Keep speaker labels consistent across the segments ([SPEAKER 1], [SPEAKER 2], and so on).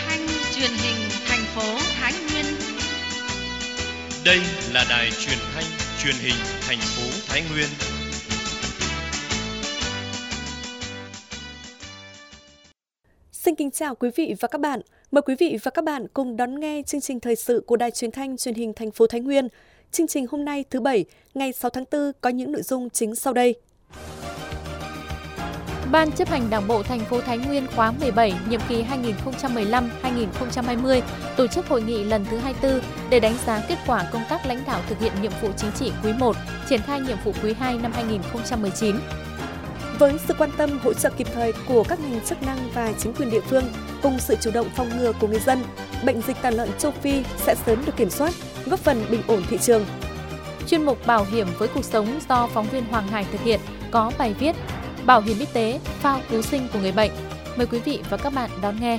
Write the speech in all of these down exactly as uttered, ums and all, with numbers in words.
[SPEAKER 1] thanh truyền hình thành phố Thái Nguyên.
[SPEAKER 2] Đây là đài truyền thanh truyền hình thành phố Thái Nguyên.
[SPEAKER 3] Xin kính chào quý vị và các bạn. Mời quý vị và các bạn cùng đón nghe chương trình thời sự của đài truyền thanh truyền hình thành phố Thái Nguyên. Chương trình hôm nay thứ Bảy, ngày sáu tháng tư có những nội dung chính sau đây.
[SPEAKER 4] Ban chấp hành Đảng bộ thành phố Thái Nguyên khóa mười bảy, nhiệm kỳ hai nghìn không trăm mười lăm đến hai nghìn không trăm hai mươi tổ chức hội nghị lần thứ hai mươi tư để đánh giá kết quả công tác lãnh đạo thực hiện nhiệm vụ chính trị quý một, triển khai nhiệm vụ quý hai năm hai nghìn không trăm mười chín.
[SPEAKER 3] Với sự quan tâm hỗ trợ kịp thời của các ngành chức năng và chính quyền địa phương, cùng sự chủ động phòng ngừa của người dân, bệnh dịch tả lợn châu Phi sẽ sớm được kiểm soát, góp phần bình ổn thị trường.
[SPEAKER 4] Chuyên mục Bảo hiểm với cuộc sống do phóng viên Hoàng Hải thực hiện có bài viết Bảo hiểm y tế, phao cứu sinh của người bệnh. Mời quý vị và các bạn đón nghe.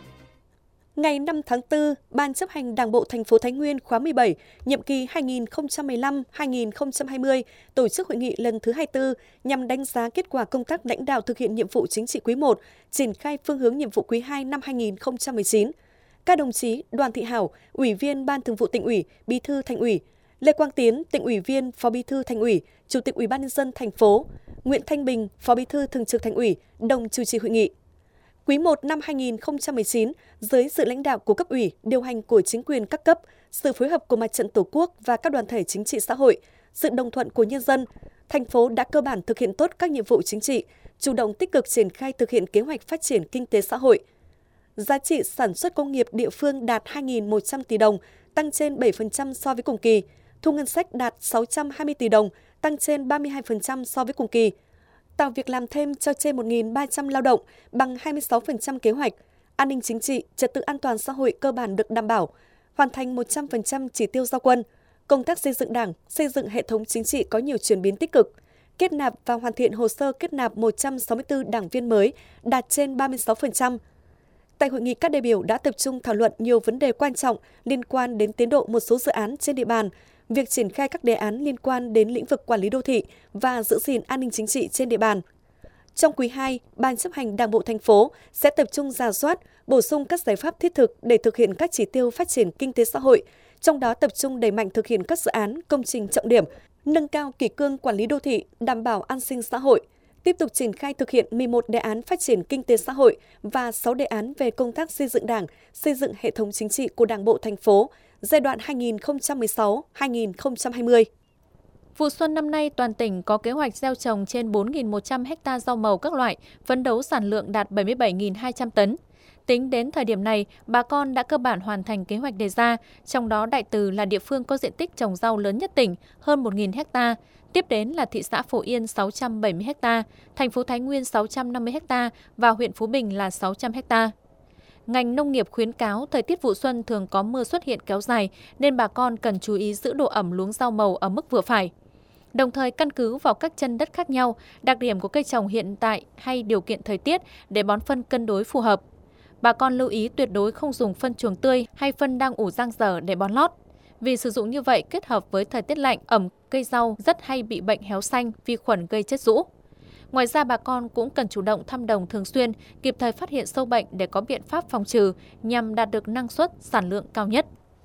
[SPEAKER 3] Ngày năm tháng tư, Ban chấp hành Đảng bộ thành phố Thái Nguyên khóa mười bảy, nhiệm kỳ hai nghìn không trăm mười lăm đến hai nghìn không trăm hai mươi tổ chức hội nghị lần thứ hai mươi tư nhằm đánh giá kết quả công tác lãnh đạo thực hiện nhiệm vụ chính trị quý một, triển khai phương hướng nhiệm vụ quý hai năm hai nghìn không trăm mười chín. Các đồng chí Đoàn Thị Hảo, Ủy viên Ban Thường vụ Tỉnh ủy, Bí thư Thành ủy, Lê Quang Tiến, Tỉnh ủy viên, Phó Bí thư Thành ủy, Chủ tịch Ủy ban nhân dân thành phố, Nguyễn Thanh Bình, Phó Bí thư Thường trực Thành ủy, đồng chủ trì hội nghị. Quý một năm hai nghìn không trăm mười chín, dưới sự lãnh đạo của cấp ủy, điều hành của chính quyền các cấp, sự phối hợp của Mặt trận Tổ quốc và các đoàn thể chính trị xã hội, sự đồng thuận của nhân dân, thành phố đã cơ bản thực hiện tốt các nhiệm vụ chính trị, chủ động tích cực triển khai thực hiện kế hoạch phát triển kinh tế xã hội. Giá trị sản xuất công nghiệp địa phương đạt hai nghìn một trăm tỷ đồng, tăng trên bảy phần trăm so với cùng kỳ. Thu ngân sách đạt sáu trăm hai mươi tỷ đồng, tăng trên ba mươi hai phần trăm so với cùng kỳ. Tạo việc làm thêm cho trên một nghìn ba trăm lao động, bằng hai mươi sáu phần trăm kế hoạch. An ninh chính trị, trật tự an toàn xã hội cơ bản được đảm bảo, hoàn thành một trăm phần trăm chỉ tiêu giao quân. Công tác xây dựng Đảng, xây dựng hệ thống chính trị có nhiều chuyển biến tích cực. Kết nạp và hoàn thiện hồ sơ kết nạp một trăm sáu mươi tư đảng viên mới, đạt trên ba mươi sáu phần trăm. Tại hội nghị, các đại biểu đã tập trung thảo luận nhiều vấn đề quan trọng liên quan đến tiến độ một số dự án trên địa bàn, việc triển khai các đề án liên quan đến lĩnh vực quản lý đô thị và giữ gìn an ninh chính trị trên địa bàn. Trong quý hai, Ban chấp hành Đảng bộ thành phố sẽ tập trung rà soát, bổ sung các giải pháp thiết thực để thực hiện các chỉ tiêu phát triển kinh tế xã hội, trong đó tập trung đẩy mạnh thực hiện các dự án, công trình trọng điểm, nâng cao kỷ cương quản lý đô thị, đảm bảo an sinh xã hội, tiếp tục triển khai thực hiện mười một đề án phát triển kinh tế xã hội và sáu đề án về công tác xây dựng Đảng, xây dựng hệ thống chính trị của Đảng bộ thành phố, giai đoạn hai nghìn không trăm mười sáu đến hai nghìn không trăm hai mươi.
[SPEAKER 4] Vụ xuân năm nay, toàn tỉnh có kế hoạch gieo trồng trên bốn nghìn một trăm ha rau màu các loại, phấn đấu sản lượng đạt bảy mươi bảy nghìn hai trăm tấn. Tính đến thời điểm này, bà con đã cơ bản hoàn thành kế hoạch đề ra, trong đó Đại Từ là địa phương có diện tích trồng rau lớn nhất tỉnh, hơn một nghìn ha. Tiếp đến là thị xã Phổ Yên sáu trăm bảy mươi ha, thành phố Thái Nguyên sáu trăm năm mươi ha và huyện Phú Bình là sáu trăm ha. Ngành nông nghiệp khuyến cáo thời tiết vụ xuân thường có mưa xuất hiện kéo dài nên bà con cần chú ý giữ độ ẩm luống rau màu ở mức vừa phải. Đồng thời căn cứ vào các chân đất khác nhau, đặc điểm của cây trồng hiện tại hay điều kiện thời tiết để bón phân cân đối phù hợp. Bà con lưu ý tuyệt đối không dùng phân chuồng tươi hay phân đang ủ dang dở để bón lót. Vì sử dụng như vậy kết hợp với thời tiết lạnh, ẩm, cây rau rất hay bị bệnh héo xanh, vi khuẩn gây chết rũ. Ngoài ra, bà con cũng cần chủ động thăm đồng thường xuyên, kịp thời phát hiện sâu bệnh để có biện pháp phòng trừ nhằm đạt được năng suất, sản lượng cao nhất.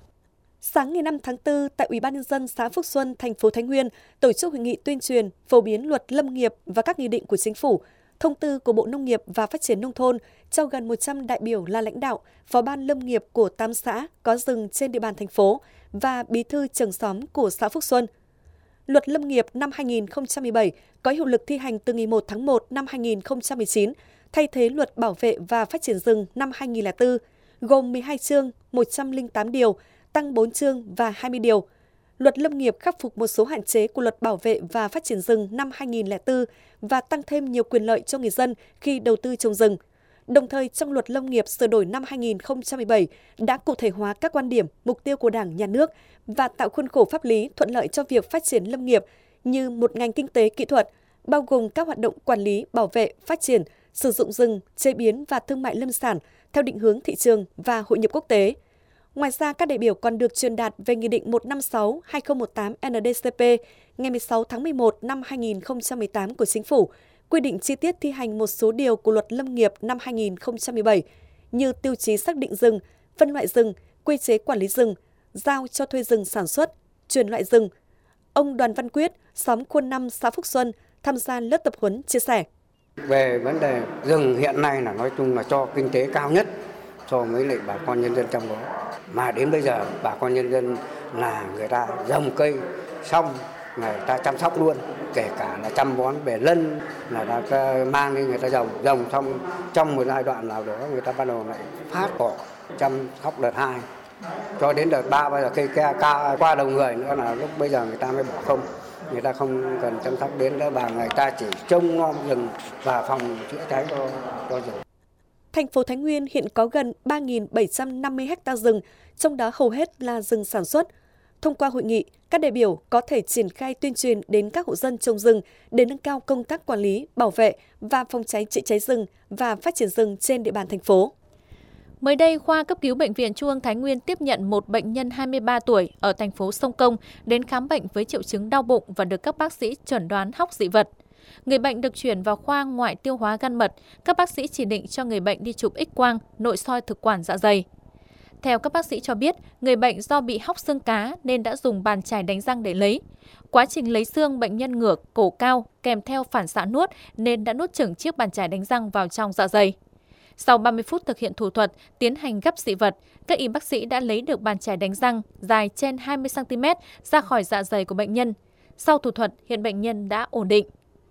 [SPEAKER 3] Sáng ngày năm tháng tư, tại Ủy ban nhân dân xã Phước Xuân, thành phố Thái Nguyên tổ chức hội nghị tuyên truyền, phổ biến luật lâm nghiệp và các nghị định của Chính phủ, thông tư của Bộ Nông nghiệp và Phát triển nông thôn cho gần một trăm đại biểu là lãnh đạo, phó ban lâm nghiệp của tám xã có rừng trên địa bàn thành phố và bí thư trưởng xóm của xã Phước Xuân. Luật lâm nghiệp năm hai nghìn không trăm mười bảy có hiệu lực thi hành từ ngày một tháng một năm hai nghìn không trăm mười chín, thay thế Luật bảo vệ và phát triển rừng năm hai nghìn không trăm lẻ bốn, gồm mười hai chương, một trăm lẻ tám điều, tăng bốn chương và hai mươi điều. Luật lâm nghiệp khắc phục một số hạn chế của Luật bảo vệ và phát triển rừng năm hai nghìn không trăm lẻ bốn và tăng thêm nhiều quyền lợi cho người dân khi đầu tư trồng rừng. Đồng thời, trong Luật lâm nghiệp sửa đổi năm hai nghìn không trăm mười bảy đã cụ thể hóa các quan điểm, mục tiêu của Đảng, Nhà nước và tạo khuôn khổ pháp lý thuận lợi cho việc phát triển lâm nghiệp như một ngành kinh tế kỹ thuật, bao gồm các hoạt động quản lý, bảo vệ, phát triển, sử dụng rừng, chế biến và thương mại lâm sản theo định hướng thị trường và hội nhập quốc tế. Ngoài ra, các đại biểu còn được truyền đạt về Nghị định một trăm năm mươi sáu trên hai nghìn không trăm mười tám N D C P ngày mười sáu tháng mười một năm hai nghìn không trăm mười tám của Chính phủ, quy định chi tiết thi hành một số điều của Luật lâm nghiệp năm hai nghìn không trăm mười bảy như tiêu chí xác định rừng, phân loại rừng, quy chế quản lý rừng, giao cho thuê rừng sản xuất, chuyển loại rừng. Ông Đoàn Văn Quyết, xóm Khuôn Năm, xã Phúc Xuân, tham gia lớp tập huấn chia sẻ.
[SPEAKER 5] Về vấn đề rừng hiện nay là nói chung là cho kinh tế cao nhất so với lại bà con nhân dân trong đó. Mà đến bây giờ bà con nhân dân là người ta trồng cây xong người ta chăm sóc luôn, kể cả là chăm bón về lân là ta mang đi người ta trồng, trồng xong trong một giai đoạn nào đó người ta bắt đầu lại phát cỏ chăm sóc đợt hai cho đến đợt ba, bây giờ cây ca, ca qua đầu người nữa là lúc bây giờ người ta mới bỏ không, người ta không cần chăm sóc đến nữa và người ta chỉ trông nom rừng và phòng chữa cháy cho, cho rừng.
[SPEAKER 3] Thành phố Thái Nguyên hiện có gần ba nghìn bảy trăm năm mươi ha rừng, trong đó hầu hết là rừng sản xuất. Thông qua hội nghị, các đại biểu có thể triển khai tuyên truyền đến các hộ dân trồng rừng để nâng cao công tác quản lý, bảo vệ và phòng cháy chữa cháy rừng và phát triển rừng trên địa bàn thành phố.
[SPEAKER 4] Mới đây, khoa cấp cứu Bệnh viện Trung ương Thái Nguyên tiếp nhận một bệnh nhân hai mươi ba tuổi ở thành phố Sông Công đến khám bệnh với triệu chứng đau bụng và được các bác sĩ chẩn đoán hóc dị vật. Người bệnh được chuyển vào khoa ngoại tiêu hóa gan mật, các bác sĩ chỉ định cho người bệnh đi chụp X-quang, nội soi thực quản dạ dày. Theo các bác sĩ cho biết, người bệnh do bị hóc xương cá nên đã dùng bàn chải đánh răng để lấy. Quá trình lấy xương, bệnh nhân ngửa cổ cao kèm theo phản xạ nuốt nên đã nuốt chửng chiếc bàn chải đánh răng vào trong dạ dày. Sau ba mươi phút thực hiện thủ thuật, tiến hành gấp dị vật, các y bác sĩ đã lấy được bàn chải đánh răng dài trên hai mươi xăng-ti-mét ra khỏi dạ dày của bệnh nhân. Sau thủ thuật, hiện bệnh nhân đã ổn định.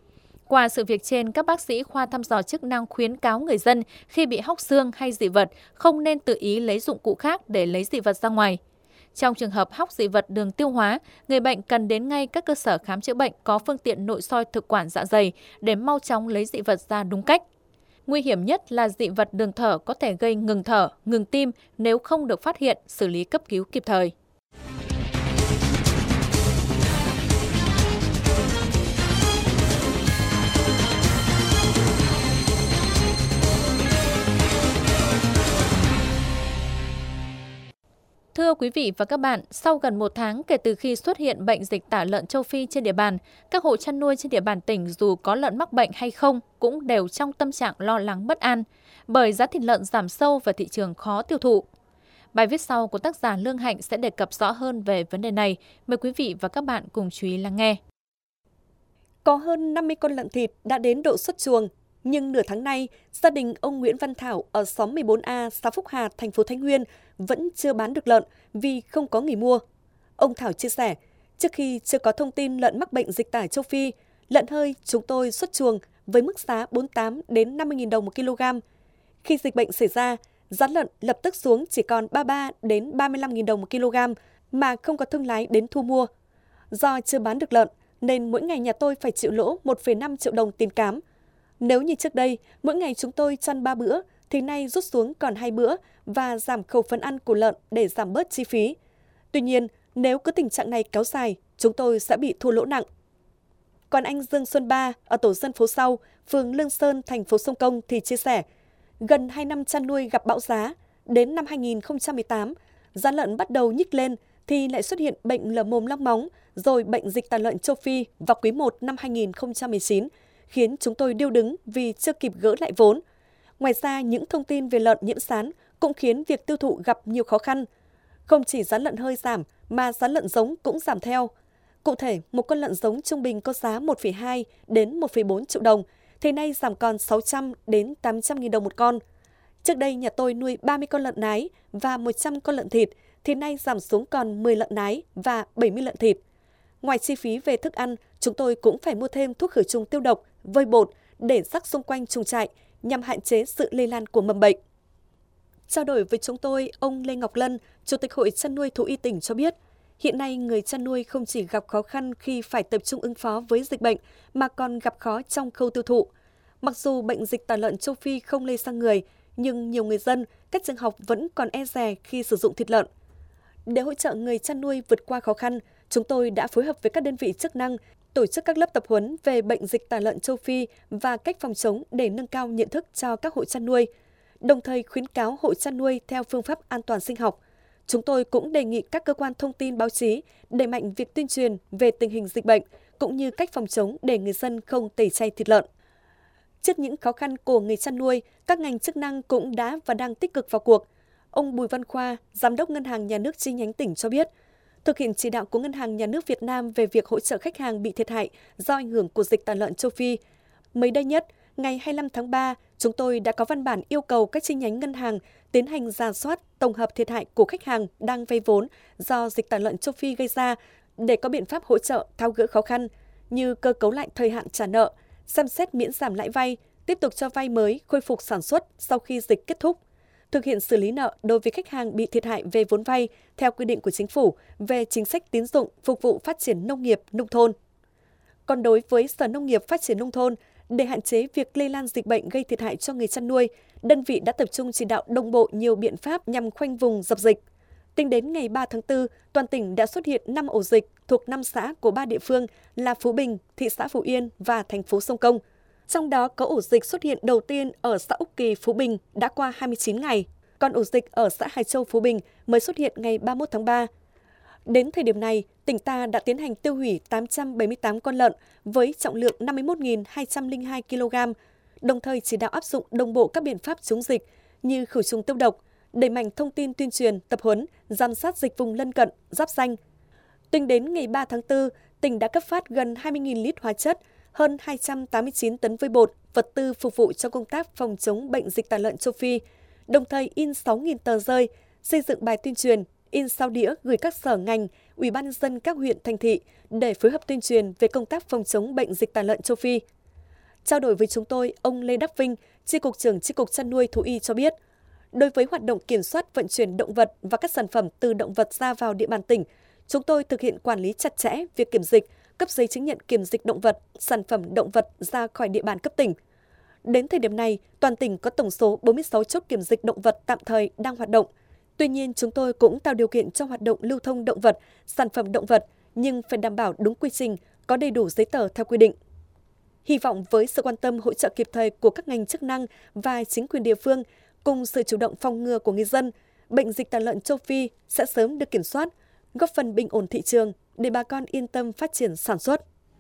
[SPEAKER 4] Qua sự việc trên, các bác sĩ khoa thăm dò chức năng khuyến cáo người dân khi bị hóc xương hay dị vật không nên tự ý lấy dụng cụ khác để lấy dị vật ra ngoài. Trong trường hợp hóc dị vật đường tiêu hóa, người bệnh cần đến ngay các cơ sở khám chữa bệnh có phương tiện nội soi thực quản dạ dày để mau chóng lấy dị vật ra đúng cách. Nguy hiểm nhất là dị vật đường thở có thể gây ngừng thở, ngừng tim nếu không được phát hiện, xử lý cấp cứu kịp thời. Thưa quý vị và các bạn, sau gần một tháng kể từ khi xuất hiện bệnh dịch tả lợn châu Phi trên địa bàn, các hộ chăn nuôi trên địa bàn tỉnh dù có lợn mắc bệnh hay không cũng đều trong tâm trạng lo lắng bất an, bởi giá thịt lợn giảm sâu và thị trường khó tiêu thụ. Bài viết sau của tác giả Lương Hạnh sẽ đề cập rõ hơn về vấn đề này. Mời quý vị và các bạn cùng chú ý lắng nghe.
[SPEAKER 3] Có hơn năm mươi con lợn thịt đã đến độ xuất chuồng, nhưng nửa tháng nay, gia đình ông Nguyễn Văn Thảo ở xóm mười bốn A, xã Phúc Hà, thành phố Thái Nguyên vẫn chưa bán được lợn vì không có người mua. Ông Thảo chia sẻ, trước khi chưa có thông tin lợn mắc bệnh dịch tả châu Phi, lợn hơi chúng tôi xuất chuồng với mức giá bốn mươi tám đến năm mươi nghìn đồng một kg. Khi dịch bệnh xảy ra, giá lợn lập tức xuống chỉ còn ba mươi ba đến ba mươi lăm nghìn đồng một kg mà không có thương lái đến thu mua. Do chưa bán được lợn nên mỗi ngày nhà tôi phải chịu lỗ một phẩy năm triệu đồng tiền cám. Nếu như trước đây, mỗi ngày chúng tôi chăn ba bữa, thì nay rút xuống còn hai bữa và giảm khẩu phần ăn của lợn để giảm bớt chi phí. Tuy nhiên, nếu cứ tình trạng này kéo dài, chúng tôi sẽ bị thua lỗ nặng. Còn anh Dương Xuân Ba ở tổ dân phố Sau, phường Lương Sơn, thành phố Sông Công thì chia sẻ, gần hai năm chăn nuôi gặp bão giá, đến năm hai nghìn không trăm mười tám, giá lợn bắt đầu nhích lên thì lại xuất hiện bệnh lở mồm long móng, rồi bệnh dịch tả lợn châu Phi vào quý một năm hai nghìn không trăm mười chín, khiến chúng tôi điêu đứng vì chưa kịp gỡ lại vốn. Ngoài ra, những thông tin về lợn nhiễm sán cũng khiến việc tiêu thụ gặp nhiều khó khăn. Không chỉ giá lợn hơi giảm mà giá lợn giống cũng giảm theo. Cụ thể, một con lợn giống trung bình có giá một phẩy hai đến một phẩy bốn triệu đồng, thì nay giảm còn sáu trăm đến tám trăm nghìn đồng một con. Trước đây nhà tôi nuôi ba mươi con lợn nái và một trăm con lợn thịt, thì nay giảm xuống còn mười lợn nái và bảy mươi lợn thịt. Ngoài chi phí về thức ăn, chúng tôi cũng phải mua thêm thuốc khử trùng tiêu độc, vôi bột để rắc xung quanh chuồng trại nhằm hạn chế sự lây lan của mầm bệnh. Trao đổi với chúng tôi, ông Lê Ngọc Lân, Chủ tịch Hội chăn nuôi thú y tỉnh cho biết, hiện nay người chăn nuôi không chỉ gặp khó khăn khi phải tập trung ứng phó với dịch bệnh mà còn gặp khó trong khâu tiêu thụ. Mặc dù bệnh dịch tả lợn châu Phi không lây sang người, nhưng nhiều người dân, các trường học vẫn còn e dè khi sử dụng thịt lợn. Để hỗ trợ người chăn nuôi vượt qua khó khăn, chúng tôi đã phối hợp với các đơn vị chức năng tổ chức các lớp tập huấn về bệnh dịch tả lợn châu Phi và cách phòng chống để nâng cao nhận thức cho các hộ chăn nuôi, đồng thời khuyến cáo hộ chăn nuôi theo phương pháp an toàn sinh học. Chúng tôi cũng đề nghị các cơ quan thông tin báo chí đẩy mạnh việc tuyên truyền về tình hình dịch bệnh cũng như cách phòng chống để người dân không tẩy chay thịt lợn. Trước những khó khăn của người chăn nuôi, các ngành chức năng cũng đã và đang tích cực vào cuộc. Ông Bùi Văn Khoa, Giám đốc Ngân hàng Nhà nước chi nhánh tỉnh cho biết, thực hiện chỉ đạo của Ngân hàng Nhà nước Việt Nam về việc hỗ trợ khách hàng bị thiệt hại do ảnh hưởng của dịch tả lợn châu Phi. Mới đây nhất, ngày hai mươi lăm tháng ba, chúng tôi đã có văn bản yêu cầu các chi nhánh ngân hàng tiến hành rà soát, tổng hợp thiệt hại của khách hàng đang vay vốn do dịch tả lợn châu Phi gây ra để có biện pháp hỗ trợ tháo gỡ khó khăn như cơ cấu lại thời hạn trả nợ, xem xét miễn giảm lãi vay, tiếp tục cho vay mới, khôi phục sản xuất sau khi dịch kết thúc, thực hiện xử lý nợ đối với khách hàng bị thiệt hại về vốn vay theo quy định của Chính phủ về chính sách tín dụng phục vụ phát triển nông nghiệp, nông thôn. Còn đối với Sở Nông nghiệp Phát triển Nông thôn, để hạn chế việc lây lan dịch bệnh gây thiệt hại cho người chăn nuôi, đơn vị đã tập trung chỉ đạo đồng bộ nhiều biện pháp nhằm khoanh vùng dập dịch. Tính đến ngày ba tháng tư, toàn tỉnh đã xuất hiện năm ổ dịch thuộc năm xã của ba địa phương là Phú Bình, thị xã Phú Yên và thành phố Sông Công. Trong đó có ổ dịch xuất hiện đầu tiên ở xã Úc Kỳ, Phú Bình đã qua hai mươi chín ngày, còn ổ dịch ở xã Hải Châu, Phú Bình mới xuất hiện ngày ba mươi mốt tháng ba. Đến thời điểm này, tỉnh ta đã tiến hành tiêu hủy tám trăm bảy mươi tám con lợn với trọng lượng năm mươi mốt nghìn hai trăm lẻ hai ki lô gam, đồng thời chỉ đạo áp dụng đồng bộ các biện pháp chống dịch như khử trùng tiêu độc, đẩy mạnh thông tin tuyên truyền, tập huấn, giám sát dịch vùng lân cận, giáp ranh. Tính đến ngày ba tháng tư, tỉnh đã cấp phát gần hai mươi nghìn lít hóa chất, hơn hai trăm tám mươi chín tấn vôi bột, vật tư phục vụ cho công tác phòng chống bệnh dịch tả lợn châu Phi, đồng thời in sáu nghìn tờ rơi, xây dựng bài tuyên truyền, in sao đĩa gửi các sở ngành, ủy ban nhân dân các huyện thành thị để phối hợp tuyên truyền về công tác phòng chống bệnh dịch tả lợn châu Phi. Trao đổi với chúng tôi, ông Lê Đắc Vinh, Chi cục trưởng Chi cục Chăn nuôi Thú y cho biết, đối với hoạt động kiểm soát vận chuyển động vật và các sản phẩm từ động vật ra vào địa bàn tỉnh, chúng tôi thực hiện quản lý chặt chẽ việc kiểm dịch, cấp giấy chứng nhận kiểm dịch động vật, sản phẩm động vật ra khỏi địa bàn cấp tỉnh. Đến thời điểm này, toàn tỉnh có tổng số bốn mươi sáu chốt kiểm dịch động vật tạm thời đang hoạt động. Tuy nhiên, chúng tôi cũng tạo điều kiện cho hoạt động lưu thông động vật, sản phẩm động vật, nhưng phải đảm bảo đúng quy trình, có đầy đủ giấy tờ theo quy định. Hy vọng với sự quan tâm hỗ trợ kịp thời của các ngành chức năng và chính quyền địa phương, cùng sự chủ động phòng ngừa của người dân, bệnh dịch tả lợn châu Phi sẽ sớm được kiểm soát, góp phần bình ổn thị trường để bà con yên tâm phát triển sản xuất.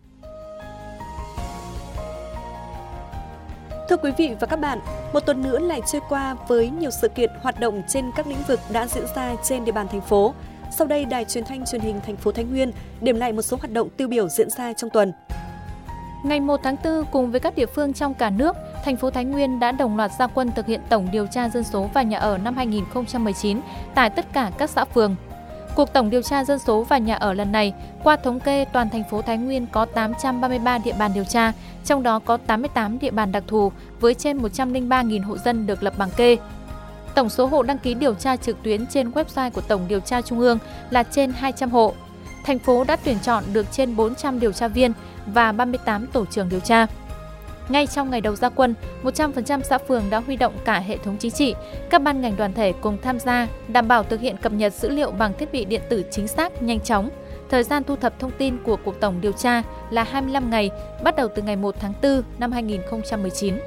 [SPEAKER 3] Thưa quý vị và các bạn, một tuần nữa lại trôi qua với nhiều sự kiện hoạt động trên các lĩnh vực đã diễn ra trên địa bàn thành phố. Sau đây, Đài Truyền thanh Truyền hình thành phố Thái Nguyên điểm lại một số hoạt động tiêu biểu diễn ra trong tuần.
[SPEAKER 4] Ngày một tháng tư, cùng với các địa phương trong cả nước, thành phố Thái Nguyên đã đồng loạt ra quân thực hiện tổng điều tra dân số và nhà ở năm hai nghìn không trăm mười chín tại tất cả các xã phường. Cuộc tổng điều tra dân số và nhà ở lần này, qua thống kê toàn thành phố Thái Nguyên có tám trăm ba mươi ba địa bàn điều tra, trong đó có tám mươi tám địa bàn đặc thù với trên một trăm lẻ ba nghìn hộ dân được lập bảng kê. Tổng số hộ đăng ký điều tra trực tuyến trên website của Tổng điều tra Trung ương là trên hai trăm hộ. Thành phố đã tuyển chọn được trên bốn trăm điều tra viên và ba mươi tám tổ trưởng điều tra. Ngay trong ngày đầu ra quân, một trăm phần trăm xã phường đã huy động cả hệ thống chính trị, các ban ngành đoàn thể cùng tham gia, đảm bảo thực hiện cập nhật dữ liệu bằng thiết bị điện tử chính xác, nhanh chóng. Thời gian thu thập thông tin của cuộc tổng điều tra là hai mươi lăm ngày, bắt đầu từ ngày một tháng tư năm hai nghìn không trăm mười chín.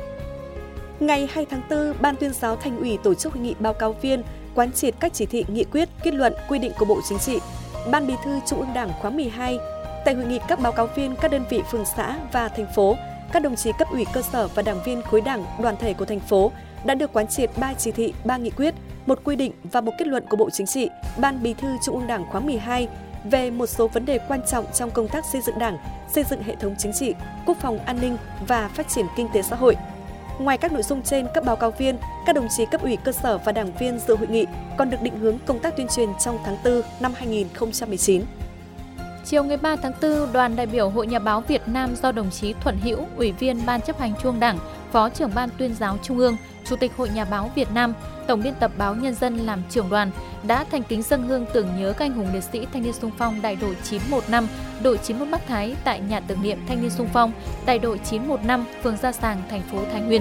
[SPEAKER 3] Ngày hai tháng tư, Ban Tuyên giáo Thành ủy tổ chức hội nghị báo cáo viên quán triệt các chỉ thị, nghị quyết, kết luận, quy định của Bộ Chính trị, Ban Bí thư Trung ương Đảng khóa mười hai. Tại hội nghị, các báo cáo viên các đơn vị phường xã và thành phố, các đồng chí cấp ủy cơ sở và đảng viên khối đảng, đoàn thể của thành phố đã được quán triệt ba chỉ thị, ba nghị quyết, một quy định và một kết luận của Bộ Chính trị, Ban Bí thư Trung ương Đảng khóa mười hai về một số vấn đề quan trọng trong công tác xây dựng Đảng, xây dựng hệ thống chính trị, quốc phòng an ninh và phát triển kinh tế xã hội. Ngoài các nội dung trên, các báo cáo viên, các đồng chí cấp ủy cơ sở và đảng viên dự hội nghị còn được định hướng công tác tuyên truyền trong tháng tư năm hai nghìn không trăm mười chín.
[SPEAKER 4] Chiều ngày ba tháng tư, đoàn đại biểu Hội Nhà báo Việt Nam do đồng chí Thuận Hữu, Ủy viên Ban chấp hành Trung ương Đảng, Phó trưởng Ban Tuyên giáo Trung ương, Chủ tịch Hội Nhà báo Việt Nam, Tổng biên tập báo Nhân dân làm trưởng đoàn đã thành kính dâng hương tưởng nhớ các anh hùng liệt sĩ Thanh niên xung phong đại đội chín một năm, đội chín mươi mốt Bắc Thái tại nhà tưởng niệm Thanh niên xung phong đại đội chín một năm, phường Gia Sàng, thành phố Thái Nguyên.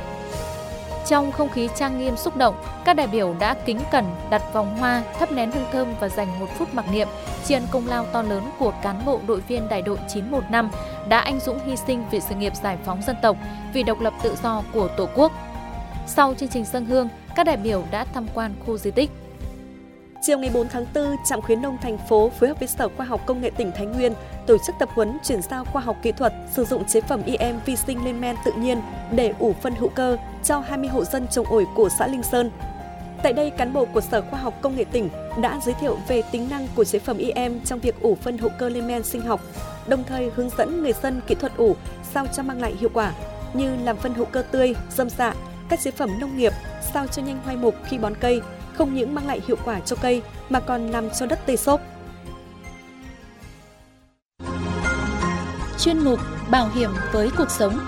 [SPEAKER 4] Trong không khí trang nghiêm xúc động, các đại biểu đã kính cẩn đặt vòng hoa, thắp nén hương thơm và dành một phút mặc niệm tri ân công lao to lớn của cán bộ đội viên đại đội chín một năm đã anh dũng hy sinh vì sự nghiệp giải phóng dân tộc, vì độc lập tự do của Tổ quốc. Sau chương trình dâng hương, các đại biểu đã tham quan khu di tích.
[SPEAKER 3] Chiều ngày bốn tháng tư, Trạm khuyến nông thành phố phối hợp với Sở Khoa học Công nghệ tỉnh Thái Nguyên tổ chức tập huấn chuyển giao khoa học kỹ thuật sử dụng chế phẩm i em vi sinh lên men tự nhiên để ủ phân hữu cơ cho hai mươi hộ dân trồng ổi của xã Linh Sơn. Tại đây, cán bộ của Sở Khoa học Công nghệ tỉnh đã giới thiệu về tính năng của chế phẩm i em trong việc ủ phân hữu cơ lên men sinh học, đồng thời hướng dẫn người dân kỹ thuật ủ sao cho mang lại hiệu quả như làm phân hữu cơ tươi, rơm rạ, các chế phẩm nông nghiệp sao cho nhanh hoai mục khi bón cây, không những mang lại hiệu quả cho cây mà còn làm cho đất tơi xốp.
[SPEAKER 4] Chuyên mục Bảo hiểm với cuộc sống.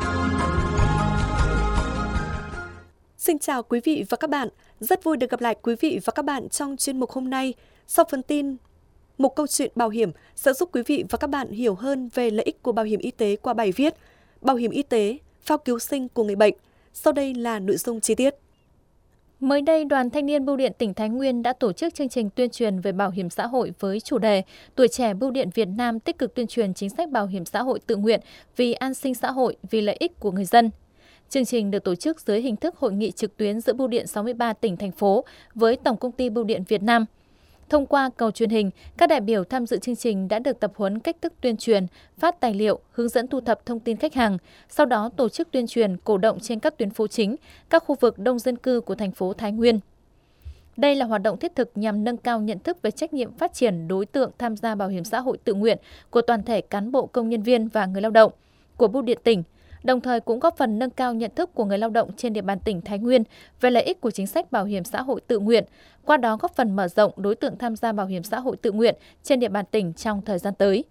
[SPEAKER 3] Xin chào quý vị và các bạn, rất vui được gặp lại quý vị và các bạn trong chuyên mục hôm nay. Sau phần tin, một câu chuyện bảo hiểm sẽ giúp quý vị và các bạn hiểu hơn về lợi ích của bảo hiểm y tế qua bài viết Bảo hiểm y tế, phao cứu sinh của người bệnh. Sau đây là nội dung chi tiết.
[SPEAKER 4] Mới đây, Đoàn Thanh niên Bưu điện tỉnh Thái Nguyên đã tổ chức chương trình tuyên truyền về bảo hiểm xã hội với chủ đề Tuổi trẻ Bưu điện Việt Nam tích cực tuyên truyền chính sách bảo hiểm xã hội tự nguyện vì an sinh xã hội, vì lợi ích của người dân. Chương trình được tổ chức dưới hình thức hội nghị trực tuyến giữa Bưu điện sáu mươi ba tỉnh, thành phố với Tổng công ty Bưu điện Việt Nam. Thông qua cầu truyền hình, các đại biểu tham dự chương trình đã được tập huấn cách thức tuyên truyền, phát tài liệu, hướng dẫn thu thập thông tin khách hàng, sau đó tổ chức tuyên truyền cổ động trên các tuyến phố chính, các khu vực đông dân cư của thành phố Thái Nguyên. Đây là hoạt động thiết thực nhằm nâng cao nhận thức về trách nhiệm phát triển đối tượng tham gia bảo hiểm xã hội tự nguyện của toàn thể cán bộ, công nhân viên và người lao động của Bưu điện tỉnh, đồng thời cũng góp phần nâng cao nhận thức của người lao động trên địa bàn tỉnh Thái Nguyên về lợi ích của chính sách bảo hiểm xã hội tự nguyện, qua đó góp phần mở rộng đối tượng tham gia bảo hiểm xã hội tự nguyện trên địa bàn tỉnh trong thời gian tới.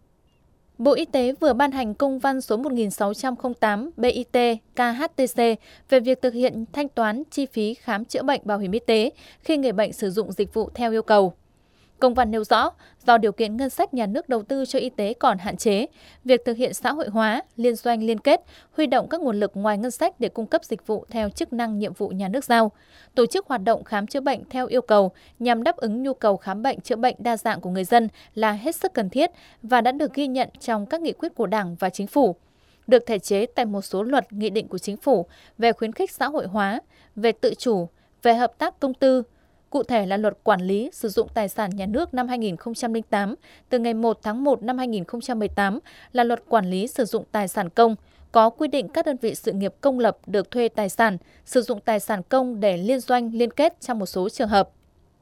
[SPEAKER 4] Bộ Y tế vừa ban hành công văn số một nghìn sáu trăm lẻ tám B I T K H T C về việc thực hiện thanh toán chi phí khám chữa bệnh bảo hiểm y tế khi người bệnh sử dụng dịch vụ theo yêu cầu. Công văn nêu rõ, do điều kiện ngân sách nhà nước đầu tư cho y tế còn hạn chế, việc thực hiện xã hội hóa, liên doanh liên kết, huy động các nguồn lực ngoài ngân sách để cung cấp dịch vụ theo chức năng nhiệm vụ nhà nước giao, tổ chức hoạt động khám chữa bệnh theo yêu cầu nhằm đáp ứng nhu cầu khám bệnh chữa bệnh đa dạng của người dân là hết sức cần thiết và đã được ghi nhận trong các nghị quyết của Đảng và Chính phủ, được thể chế tại một số luật, nghị định của Chính phủ về khuyến khích xã hội hóa, về tự chủ, về hợp tác công tư. Cụ thể là Luật Quản lý sử dụng tài sản nhà nước năm hai nghìn không trăm lẻ tám, từ ngày một tháng một năm hai nghìn không trăm mười tám là Luật Quản lý sử dụng tài sản công, có quy định các đơn vị sự nghiệp công lập được thuê tài sản, sử dụng tài sản công để liên doanh, liên kết trong một số trường hợp.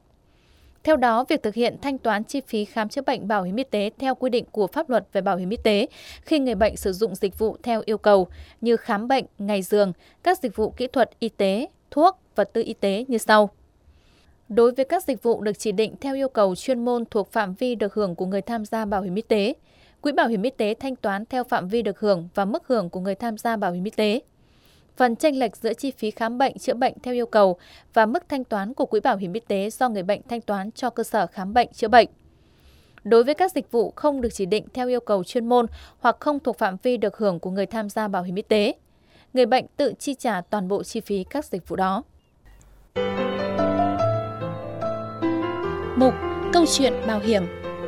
[SPEAKER 4] Theo đó, việc thực hiện thanh toán chi phí khám chữa bệnh bảo hiểm y tế theo quy định của pháp luật về bảo hiểm y tế khi người bệnh sử dụng dịch vụ theo yêu cầu như khám bệnh, ngày giường, các dịch vụ kỹ thuật y tế, thuốc, vật tư y tế như sau. Đối với các dịch vụ được chỉ định theo yêu cầu chuyên môn thuộc phạm vi được hưởng của người tham gia bảo hiểm y tế, Quỹ bảo hiểm y tế thanh toán theo phạm vi được hưởng và mức hưởng của người tham gia bảo hiểm y tế. Phần chênh lệch giữa chi phí khám bệnh chữa bệnh theo yêu cầu và mức thanh toán của Quỹ bảo hiểm y tế do người bệnh thanh toán cho cơ sở khám bệnh chữa bệnh. Đối với các dịch vụ không được chỉ định theo yêu cầu chuyên môn hoặc không thuộc phạm vi được hưởng của người tham gia bảo hiểm y tế, người bệnh tự chi trả toàn bộ chi phí các dịch vụ đó. Mục Câu chuyện bảo hiểm.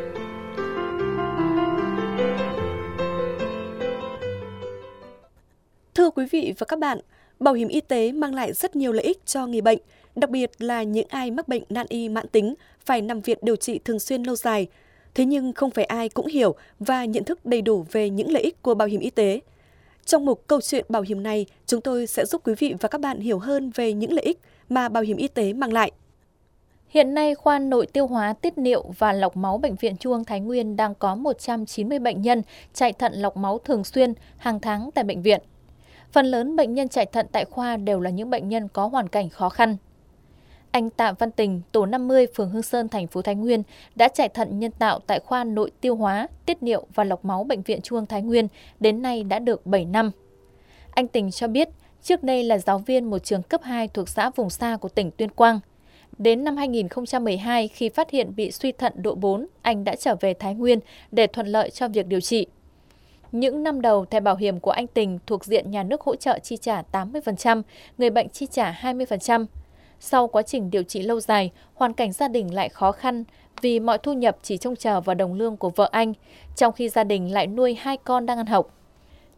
[SPEAKER 3] Thưa quý vị và các bạn, bảo hiểm y tế mang lại rất nhiều lợi ích cho người bệnh, đặc biệt là những ai mắc bệnh nan y mãn tính, phải nằm viện điều trị thường xuyên lâu dài. Thế nhưng không phải ai cũng hiểu và nhận thức đầy đủ về những lợi ích của bảo hiểm y tế. Trong mục Câu chuyện bảo hiểm này, chúng tôi sẽ giúp quý vị và các bạn hiểu hơn về những lợi ích mà bảo hiểm y tế mang lại.
[SPEAKER 4] Hiện nay, khoa nội tiêu hóa, tiết niệu và lọc máu Bệnh viện Trung ương Thái Nguyên đang có một trăm chín mươi bệnh nhân chạy thận lọc máu thường xuyên hàng tháng tại bệnh viện. Phần lớn bệnh nhân chạy thận tại khoa đều là những bệnh nhân có hoàn cảnh khó khăn. Anh Tạ Văn Tình, tổ năm mươi, phường Hương Sơn, thành phố Thái Nguyên đã chạy thận nhân tạo tại khoa nội tiêu hóa, tiết niệu và lọc máu Bệnh viện Trung ương Thái Nguyên đến nay đã được bảy năm. Anh Tình cho biết, trước đây là giáo viên một trường cấp hai thuộc xã vùng xa của tỉnh Tuyên Quang. Đến năm hai nghìn không trăm mười hai, khi phát hiện bị suy thận độ bốn, anh đã trở về Thái Nguyên để thuận lợi cho việc điều trị. Những năm đầu, thẻ bảo hiểm của anh Tình thuộc diện nhà nước hỗ trợ chi trả tám mươi phần trăm, người bệnh chi trả hai mươi phần trăm. Sau quá trình điều trị lâu dài, hoàn cảnh gia đình lại khó khăn vì mọi thu nhập chỉ trông chờ vào đồng lương của vợ anh, trong khi gia đình lại nuôi hai con đang ăn học.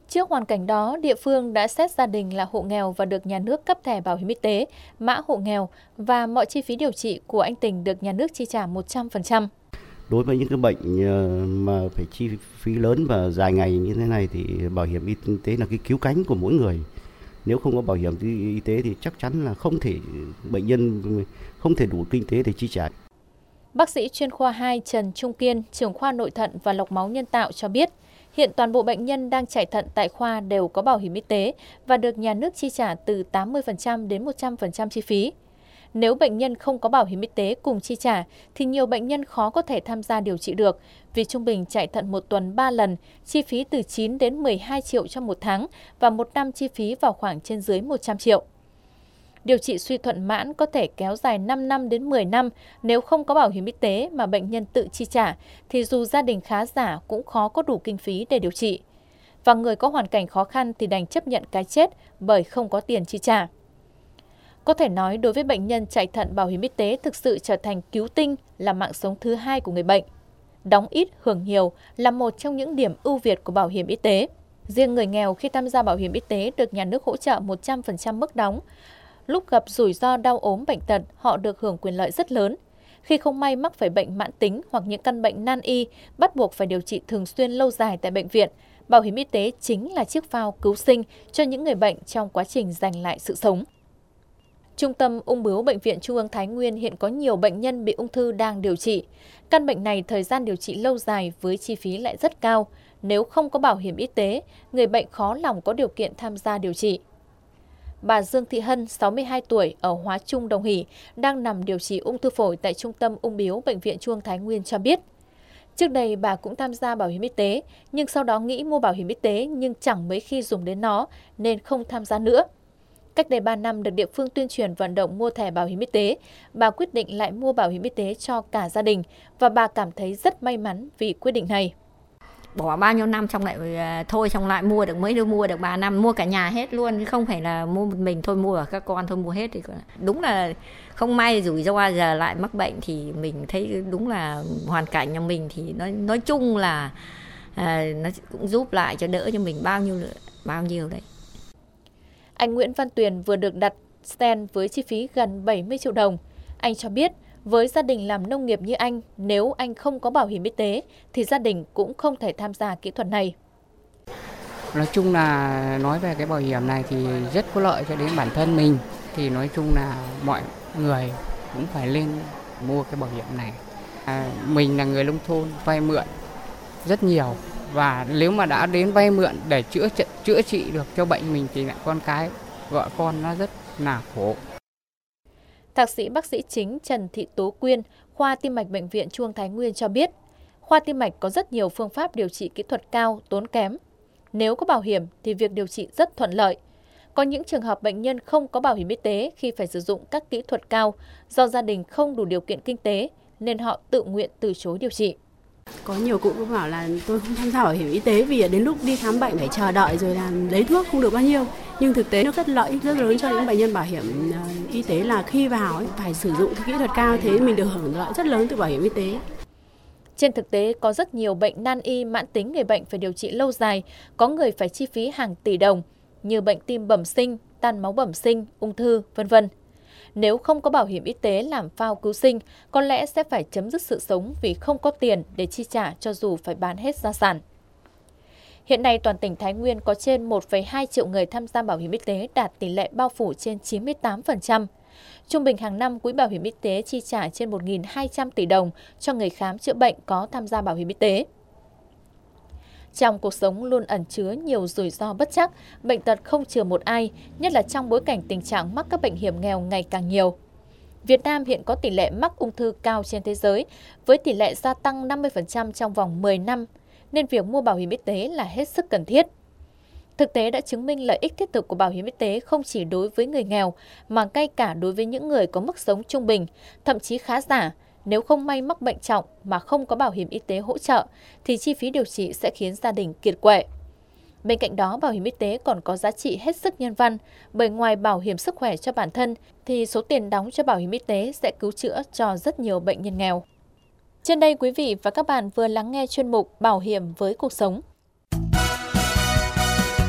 [SPEAKER 4] Trước hoàn cảnh đó, địa phương đã xét gia đình là hộ nghèo và được nhà nước cấp thẻ bảo hiểm y tế, mã hộ nghèo và mọi chi phí điều trị của anh Tình được nhà nước chi trả một trăm phần trăm.
[SPEAKER 6] Đối với những cái bệnh mà phải chi phí lớn và dài ngày như thế này thì bảo hiểm y tế là cái cứu cánh của mỗi người. Nếu không có bảo hiểm y tế thì chắc chắn là không thể bệnh nhân không thể đủ kinh tế để chi trả.
[SPEAKER 4] Bác sĩ chuyên khoa hai Trần Trung Kiên, trưởng khoa nội thận và lọc máu nhân tạo cho biết, hiện toàn bộ bệnh nhân đang chạy thận tại khoa đều có bảo hiểm y tế và được nhà nước chi trả từ tám mươi phần trăm đến một trăm phần trăm chi phí. Nếu bệnh nhân không có bảo hiểm y tế cùng chi trả, thì nhiều bệnh nhân khó có thể tham gia điều trị được, vì trung bình chạy thận một tuần ba lần, chi phí từ chín đến mười hai triệu trong một tháng và một năm chi phí vào khoảng trên dưới một trăm triệu. Điều trị suy thuận mãn có thể kéo dài năm năm đến mười năm, nếu không có bảo hiểm y tế mà bệnh nhân tự chi trả, thì dù gia đình khá giả cũng khó có đủ kinh phí để điều trị. Và người có hoàn cảnh khó khăn thì đành chấp nhận cái chết bởi không có tiền chi trả. Có thể nói đối với bệnh nhân chạy thận, bảo hiểm y tế thực sự trở thành cứu tinh, là mạng sống thứ hai của người bệnh. Đóng ít hưởng nhiều là một trong những điểm ưu việt của bảo hiểm y tế. Riêng người nghèo khi tham gia bảo hiểm y tế được nhà nước hỗ trợ một trăm phần trăm mức đóng. Lúc gặp rủi ro đau ốm bệnh tật, họ được hưởng quyền lợi rất lớn. Khi không may mắc phải bệnh mãn tính hoặc những căn bệnh nan y, bắt buộc phải điều trị thường xuyên lâu dài tại bệnh viện, bảo hiểm y tế chính là chiếc phao cứu sinh cho những người bệnh trong quá trình giành lại sự sống. Trung tâm ung bướu Bệnh viện Trung ương Thái Nguyên hiện có nhiều bệnh nhân bị ung thư đang điều trị. Căn bệnh này thời gian điều trị lâu dài với chi phí lại rất cao. Nếu không có bảo hiểm y tế, người bệnh khó lòng có điều kiện tham gia điều trị. Bà Dương Thị Hân, sáu mươi hai tuổi, ở Hóa Trung, Đồng Hỷ, đang nằm điều trị ung thư phổi tại Trung tâm ung bướu Bệnh viện Trung ương Thái Nguyên cho biết. Trước đây bà cũng tham gia bảo hiểm y tế, nhưng sau đó nghĩ mua bảo hiểm y tế nhưng chẳng mấy khi dùng đến nó nên không tham gia nữa. Cách đây ba năm được địa phương tuyên truyền vận động mua thẻ bảo hiểm y tế, bà quyết định lại mua bảo hiểm y tế cho cả gia đình và bà cảm thấy rất may mắn vì quyết định này.
[SPEAKER 7] Bỏ bao nhiêu năm xong lại thôi xong lại mua được mấy đứa mua được ba năm, mua cả nhà hết luôn, không phải là mua một mình thôi, mua các con thôi mua hết. Thì đúng là không may rủi ro giờ lại mắc bệnh thì mình thấy đúng là hoàn cảnh nhà mình thì nói nói chung là à, nó cũng giúp lại cho đỡ cho mình bao nhiêu bao nhiêu đấy.
[SPEAKER 4] Anh Nguyễn Văn Tuyền vừa được đặt stent với chi phí gần bảy mươi triệu đồng. Anh cho biết, với gia đình làm nông nghiệp như anh, nếu anh không có bảo hiểm y tế thì gia đình cũng không thể tham gia kỹ thuật này.
[SPEAKER 8] Nói chung là nói về cái bảo hiểm này thì rất có lợi cho đến bản thân mình. Thì nói chung là mọi người cũng phải lên mua cái bảo hiểm này. À, mình là người nông thôn, vay mượn rất nhiều. Và nếu mà đã đến vay mượn để chữa chữa trị được cho bệnh mình thì lại con cái, vợ con nó rất là khổ.
[SPEAKER 4] Thạc sĩ bác sĩ chính Trần Thị Tố Quyên, khoa tim mạch Bệnh viện Trung ương Thái Nguyên cho biết, khoa tim mạch có rất nhiều phương pháp điều trị kỹ thuật cao, tốn kém. Nếu có bảo hiểm thì việc điều trị rất thuận lợi. Có những trường hợp bệnh nhân không có bảo hiểm y tế khi phải sử dụng các kỹ thuật cao do gia đình không đủ điều kiện kinh tế nên họ tự nguyện từ chối điều trị.
[SPEAKER 9] Có nhiều cụ cũng bảo là tôi không tham gia bảo hiểm y tế vì đến lúc đi khám bệnh phải chờ đợi rồi là lấy thuốc không được bao nhiêu. Nhưng thực tế nó rất lợi rất lớn cho những bệnh nhân bảo hiểm y tế là khi vào ấy, phải sử dụng cái kỹ thuật cao, thế mình được hưởng lợi rất lớn từ bảo hiểm y tế.
[SPEAKER 4] Trên thực tế, có rất nhiều bệnh nan y mãn tính người bệnh phải điều trị lâu dài, có người phải chi phí hàng tỷ đồng, như bệnh tim bẩm sinh, tan máu bẩm sinh, ung thư, vân vân. Nếu không có bảo hiểm y tế làm phao cứu sinh, có lẽ sẽ phải chấm dứt sự sống vì không có tiền để chi trả cho dù phải bán hết gia sản. Hiện nay, toàn tỉnh Thái Nguyên có trên một phẩy hai triệu người tham gia bảo hiểm y tế, đạt tỷ lệ bao phủ trên chín mươi tám phần trăm. Trung bình hàng năm, Quỹ Bảo hiểm y tế chi trả trên một nghìn hai trăm tỷ đồng cho người khám chữa bệnh có tham gia bảo hiểm y tế. Trong cuộc sống luôn ẩn chứa nhiều rủi ro bất trắc, bệnh tật không chừa một ai, nhất là trong bối cảnh tình trạng mắc các bệnh hiểm nghèo ngày càng nhiều. Việt Nam hiện có tỷ lệ mắc ung thư cao trên thế giới, với tỷ lệ gia tăng năm mươi phần trăm trong vòng mười năm, nên việc mua bảo hiểm y tế là hết sức cần thiết. Thực tế đã chứng minh lợi ích thiết thực của bảo hiểm y tế không chỉ đối với người nghèo, mà ngay cả đối với những người có mức sống trung bình, thậm chí khá giả. Nếu không may mắc bệnh trọng mà không có bảo hiểm y tế hỗ trợ, thì chi phí điều trị sẽ khiến gia đình kiệt quệ. Bên cạnh đó, bảo hiểm y tế còn có giá trị hết sức nhân văn, bởi ngoài bảo hiểm sức khỏe cho bản thân, thì số tiền đóng cho bảo hiểm y tế sẽ cứu chữa cho rất nhiều bệnh nhân nghèo. Trên đây, quý vị và các bạn vừa lắng nghe chuyên mục Bảo hiểm với cuộc sống.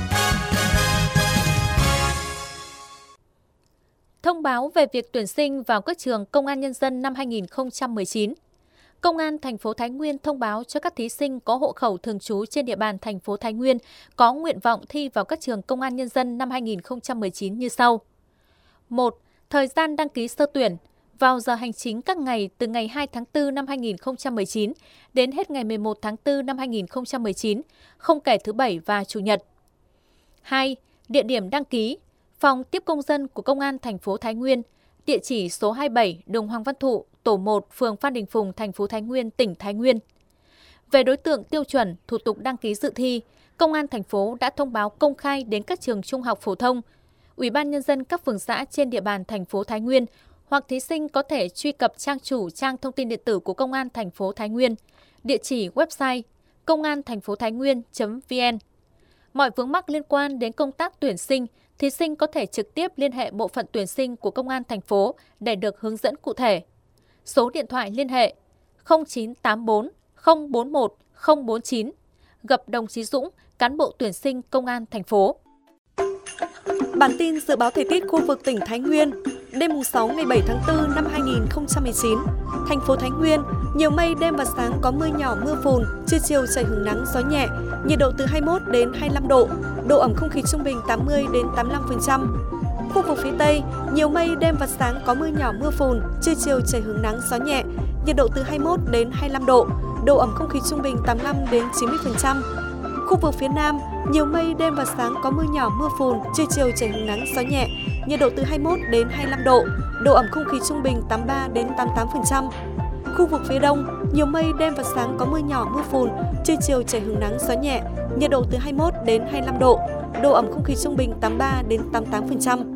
[SPEAKER 4] Thông báo về việc tuyển sinh vào các trường Công an Nhân dân năm hai nghìn không trăm mười chín. Công an thành phố Thái Nguyên thông báo cho các thí sinh có hộ khẩu thường trú trên địa bàn thành phố Thái Nguyên có nguyện vọng thi vào các trường Công an Nhân dân năm hai nghìn không trăm mười chín như sau. một. Thời gian đăng ký sơ tuyển vào giờ hành chính các ngày từ ngày hai tháng tư năm hai nghìn không trăm mười chín đến hết ngày mười một tháng tư năm hai nghìn không trăm mười chín, không kể thứ Bảy và Chủ nhật. hai. Địa điểm đăng ký: Phòng tiếp công dân của Công an thành phố Thái Nguyên, địa chỉ số hai mươi bảy đường Hoàng Văn Thụ, tổ một, phường Phan Đình Phùng, thành phố Thái Nguyên, tỉnh Thái Nguyên. Về đối tượng tiêu chuẩn, thủ tục đăng ký dự thi, Công an thành phố đã thông báo công khai đến các trường trung học phổ thông, Ủy ban Nhân dân các phường xã trên địa bàn thành phố Thái Nguyên, hoặc thí sinh có thể truy cập trang chủ trang thông tin điện tử của Công an thành phố Thái Nguyên, địa chỉ website công an thành phố thái nguyên chấm vn. Mọi vướng mắc liên quan đến công tác tuyển sinh, thí sinh có thể trực tiếp liên hệ bộ phận tuyển sinh của Công an thành phố để được hướng dẫn cụ thể. Số điện thoại liên hệ không chín tám bốn không bốn một không bốn chín, gặp đồng chí Dũng, cán bộ tuyển sinh Công an thành phố.
[SPEAKER 3] Bản tin dự báo thời tiết khu vực tỉnh Thái Nguyên. Đêm sáu ngày bảy tháng tư năm hai nghìn không trăm mười chín, thành phố Thái Nguyên, nhiều mây, đêm và sáng có mưa nhỏ mưa phùn, trưa chiều trời hứng nắng gió nhẹ, nhiệt độ từ hai mươi mốt đến hai mươi lăm độ, độ ẩm không khí trung bình tám mươi đến tám mươi lăm phần trăm. Khu vực phía Tây, nhiều mây, đêm và sáng có mưa nhỏ mưa phùn, trưa chiều trời hứng nắng gió nhẹ, nhiệt độ từ hai mươi mốt đến hai mươi lăm độ, độ ẩm không khí trung bình tám mươi lăm đến chín mươi phần trăm. Khu vực phía Nam, nhiều mây, đêm và sáng có mưa nhỏ mưa phùn, trưa chiều trời hứng nắng gió nhẹ, nhiệt độ từ hai mươi mốt đến hai mươi lăm độ, độ ẩm không khí trung bình tám mươi ba đến tám mươi tám phần trăm. Khu vực phía Đông, nhiều mây, đêm và sáng có mưa nhỏ mưa phùn, trưa chiều trời hứng nắng gió nhẹ, nhiệt độ từ hai mươi mốt đến hai mươi lăm độ, độ ẩm không khí trung bình tám mươi ba đến tám mươi tám phần trăm.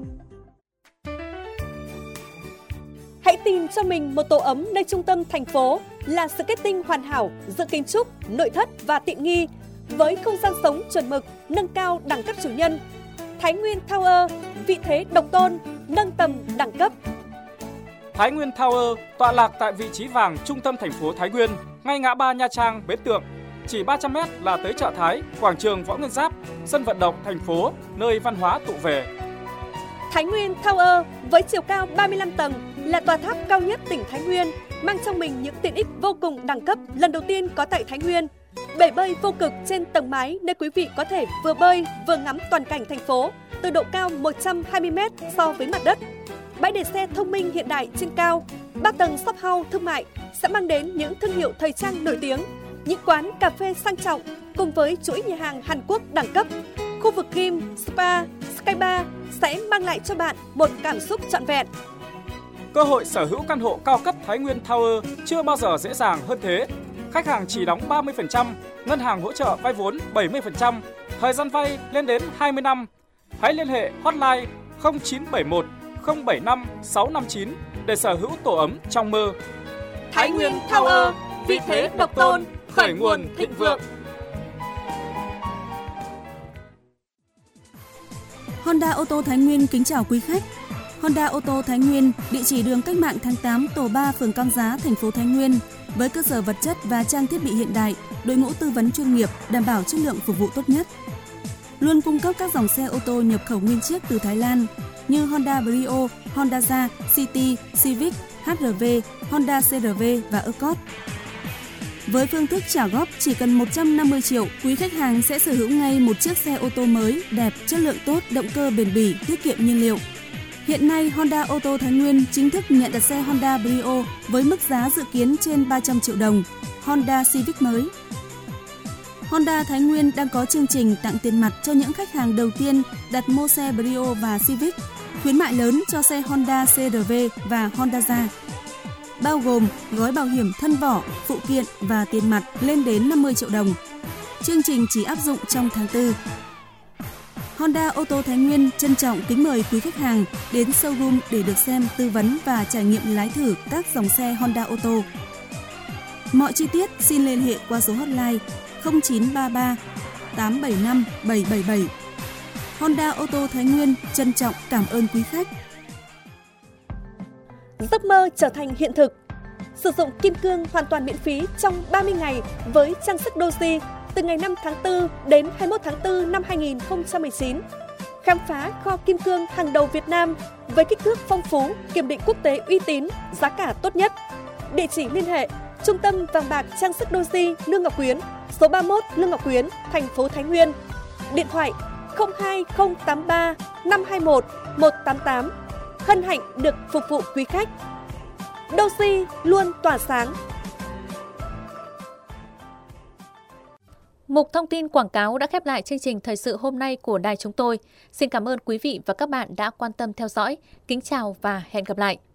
[SPEAKER 3] Hãy tìm cho mình một tổ ấm nơi trung tâm thành phố là sự kết tinh hoàn hảo giữa kiến trúc, nội thất và tiện nghi, với không gian sống chuẩn mực, nâng cao đẳng cấp chủ nhân. Thái Nguyên Tower, vị thế độc tôn, nâng tầm đẳng cấp.
[SPEAKER 10] Thái Nguyên Tower tọa lạc tại vị trí vàng trung tâm thành phố Thái Nguyên, ngay ngã ba Nha Trang, Bến Tượng. Chỉ ba trăm mét là tới chợ Thái, quảng trường Võ Nguyên Giáp, sân vận động thành phố, nơi văn hóa tụ về.
[SPEAKER 3] Thái Nguyên Tower với chiều cao ba mươi lăm tầng là tòa tháp cao nhất tỉnh Thái Nguyên, mang trong mình những tiện ích vô cùng đẳng cấp lần đầu tiên có tại Thái Nguyên. Bể bơi vô cực trên tầng mái nơi quý vị có thể vừa bơi vừa ngắm toàn cảnh thành phố từ độ cao một trăm hai mươi mét so với mặt đất. Bãi để xe thông minh hiện đại trên cao, ba tầng shop house thương mại sẽ mang đến những thương hiệu thời trang nổi tiếng, những quán cà phê sang trọng cùng với chuỗi nhà hàng Hàn Quốc đẳng cấp. Khu vực gym, spa, sky bar sẽ mang lại cho bạn một cảm xúc trọn vẹn.
[SPEAKER 10] Cơ hội sở hữu căn hộ cao cấp Thái Nguyên Tower chưa bao giờ dễ dàng hơn thế. Khách hàng chỉ đóng ba mươi phần trăm, ngân hàng hỗ trợ vay vốn bảy mươi phần trăm, thời gian vay lên đến hai mươi năm. Hãy liên hệ hotline không chín bảy một không bảy năm sáu năm chín để sở hữu tổ ấm trong mơ.
[SPEAKER 3] Thái Nguyên Tower, vị thế độc tôn, khởi nguồn thịnh vượng.
[SPEAKER 11] Honda ô tô Thái Nguyên kính chào quý khách. Honda ô tô Thái Nguyên, địa chỉ đường Cách mạng tháng tám, tổ ba, phường Cam Giá, thành phố Thái Nguyên, với cơ sở vật chất và trang thiết bị hiện đại, đội ngũ tư vấn chuyên nghiệp, đảm bảo chất lượng phục vụ tốt nhất. Luôn cung cấp các dòng xe ô tô nhập khẩu nguyên chiếc từ Thái Lan như Honda Brio, Honda Jazz, City, Civic, hát rờ vê, Honda xê rờ vê và Accord. Với phương thức trả góp chỉ cần một trăm năm mươi triệu, quý khách hàng sẽ sở hữu ngay một chiếc xe ô tô mới, đẹp, chất lượng tốt, động cơ bền bỉ, tiết kiệm nhiên liệu. Hiện nay, Honda ô tô Thái Nguyên chính thức nhận đặt xe Honda Brio với mức giá dự kiến trên ba trăm triệu đồng, Honda Civic mới. Honda Thái Nguyên đang có chương trình tặng tiền mặt cho những khách hàng đầu tiên đặt mua xe Brio và Civic, khuyến mại lớn cho xe Honda xê rờ vê và Honda Jazz, bao gồm gói bảo hiểm thân vỏ, phụ kiện và tiền mặt lên đến năm mươi triệu đồng. Chương trình chỉ áp dụng trong tháng tư. Honda ô tô Thái Nguyên trân trọng kính mời quý khách hàng đến showroom để được xem, tư vấn và trải nghiệm lái thử các dòng xe Honda ô tô. Mọi chi tiết xin liên hệ qua số hotline không chín ba ba tám bảy năm bảy bảy bảy. Honda ô tô Thái Nguyên trân trọng cảm ơn quý khách.
[SPEAKER 3] Giấc mơ trở thành hiện thực. Sử dụng kim cương hoàn toàn miễn phí trong ba mươi ngày với trang sức Doji từ ngày năm tháng tư đến hai mươi mốt tháng tư năm hai nghìn không trăm mười chín. khám phá kho kim cương hàng đầu Việt Nam với kích thước phong phú, kiểm định quốc tế uy tín, giá cả tốt nhất. Địa chỉ liên hệ: Trung tâm vàng bạc trang sức Doji Lương Ngọc Quyến, số ba mươi mốt Lương Ngọc Quyến, thành phố Thái Nguyên. Điện thoại không hai không tám ba năm hai một một tám tám. Hân hạnh được phục vụ quý khách. Doji luôn tỏa sáng.
[SPEAKER 4] Mục thông tin quảng cáo đã khép lại chương trình thời sự hôm nay của đài chúng tôi. Xin cảm ơn quý vị và các bạn đã quan tâm theo dõi. Kính chào và hẹn gặp lại.